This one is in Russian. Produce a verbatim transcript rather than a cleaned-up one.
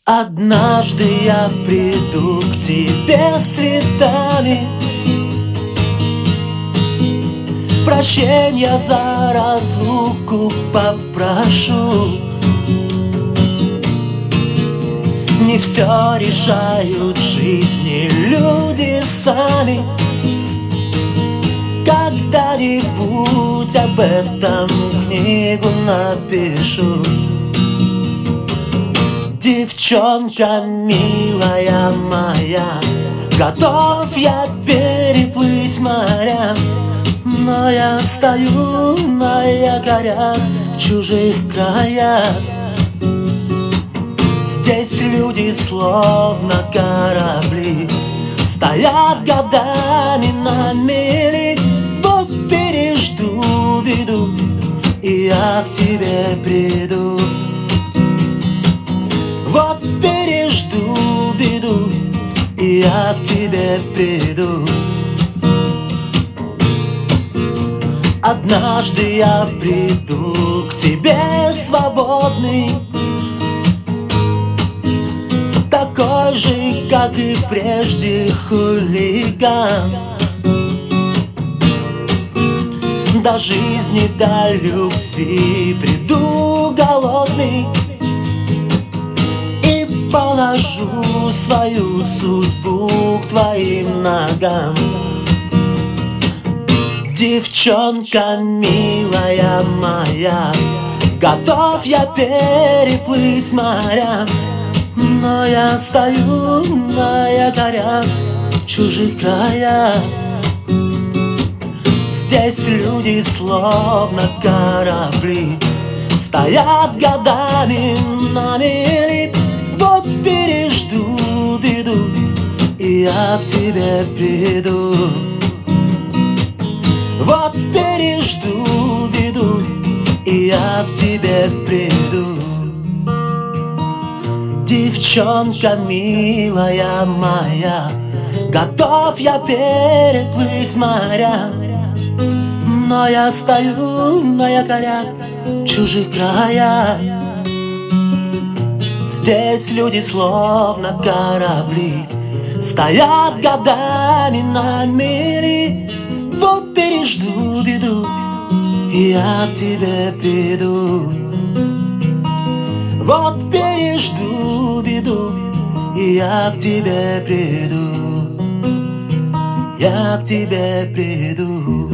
Однажды я приду к тебе с цветами, прощенья за разлуку попрошу. Не все решают в жизни люди сами. Когда-нибудь об этом книгу напишу. Девчонка милая моя, готов я переплыть моря, но я стою на якорях в чужих краях. Здесь люди словно корабли, стоят годами на мели. Вот пережду беду, и я к тебе приду. Вот пережду беду, и я к тебе приду. Однажды я приду к тебе свободный, такой же, как и прежде, хулиган. До жизни, до любви приду голодный и положу свою судьбу к твоим ногам. Девчонка милая моя, готов я переплыть моря, но я стою на якорях в чужих краях. Здесь люди словно корабли, стоят годами на мели. Вот пережду беду, и я к тебе приду. Вот пережду беду, и я к тебе приду. Девчонка милая моя, готов я переплыть моря, но я стою на якорях в чужих краях. Здесь люди словно корабли, стоят годами на мели. Вот пережду беду, и я к тебе приду. Вот пережду беду, и я к тебе приду. Я к тебе приду.